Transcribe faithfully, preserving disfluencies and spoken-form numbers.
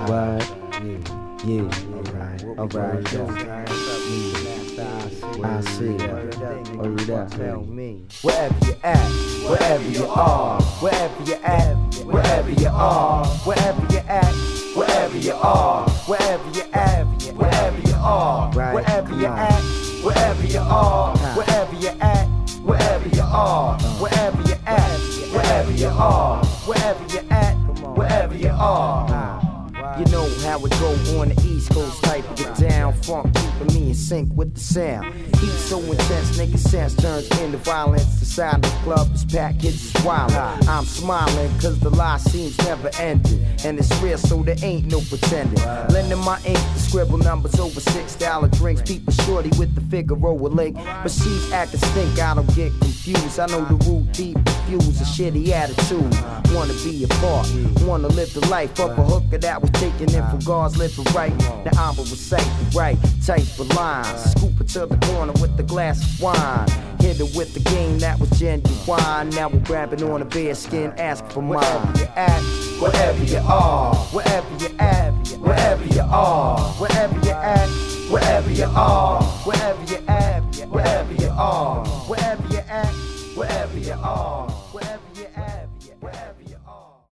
What? Yeah, yeah, alright, alright, yeah. I see it. Oh, you there? Tell me. Wherever you at, wherever you are, wherever you at, wherever you are, wherever you at, wherever you are, wherever you at, wherever you are, wherever you at, wherever you are, wherever you at, wherever you are, wherever you at, wherever you are, wherever you at, wherever you are. You know how it go on the East Coast, type of get down, funk keeping me in sync with the sound. Heat so intense, nigga sense turns into violence. The sound of the club is packed, kids is wild. I'm smiling cause the lie seems never ending, and it's real so there ain't no pretending. Lending my ink to scribble numbers over six dollar drinks. People shorty with the Figaro a link, but she's acting stink, I don't get confused. I know the root deep confused, a shitty attitude. Wanna be a part, wanna live the life of a hooker that was taking in from God's living right. The opera was safe, the right type of lines. Scoop it to the corner with the glass of wine. Hit it with the game that was genuine. Now we're grabbing on a bare skin, asking for mine. Wherever you at, wherever you are, wherever you at, wherever you are, wherever you at, wherever you are, wherever you at, wherever you are, wherever you at, wherever you are.